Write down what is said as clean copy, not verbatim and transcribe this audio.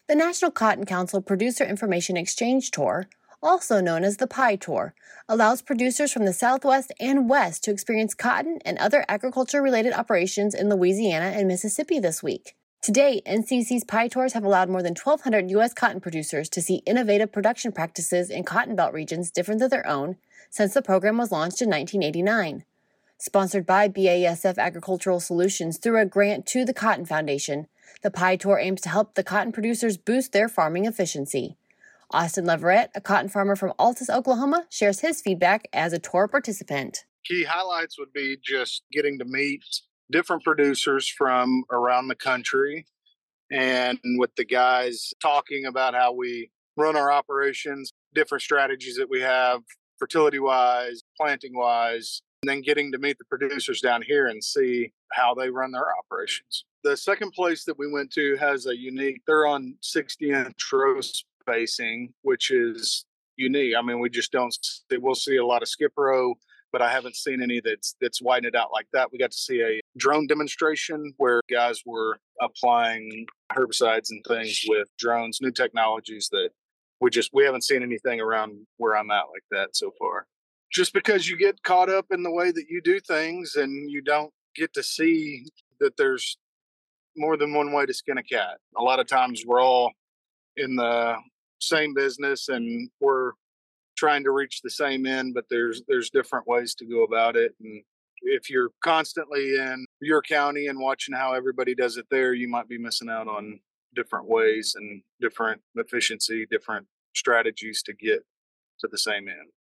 The National Cotton Council Producer Information Exchange Tour, also known as the PIE Tour, allows producers from the Southwest and West to experience cotton and other agriculture-related operations in Louisiana and Mississippi this week. To date, NCC's PIE Tours have allowed more than 1,200 U.S. cotton producers to see innovative production practices in Cotton Belt regions different than their own since the program was launched in 1989. Sponsored by BASF Agricultural Solutions through a grant to the Cotton Foundation, the PIE Tour aims to help the cotton producers boost their farming efficiency. Austin Leverett, a cotton farmer from Altus, Oklahoma, shares his feedback as a tour participant. Key highlights would be just getting to meet different producers from around the country and with the guys talking about how we run our operations, different strategies that we have, fertility-wise, planting-wise, and then getting to meet the producers down here and see how they run their operations. The second place that we went to has a unique, they're on 60-inch row spacing, which is unique. I mean, we just don't, we'll see a lot of skip row, but I haven't seen any that's widened out like that. We got to see a drone demonstration where guys were applying herbicides and things with drones, new technologies that we haven't seen anything around where I'm at like that so far. Just because you get caught up in the way that you do things and you don't get to see that there's more than one way to skin a cat. A lot of times we're all in the same business and we're trying to reach the same end, but there's different ways to go about it. And if you're constantly in your county and watching how everybody does it there, you might be missing out on different ways and different efficiency, different strategies to get to the same end.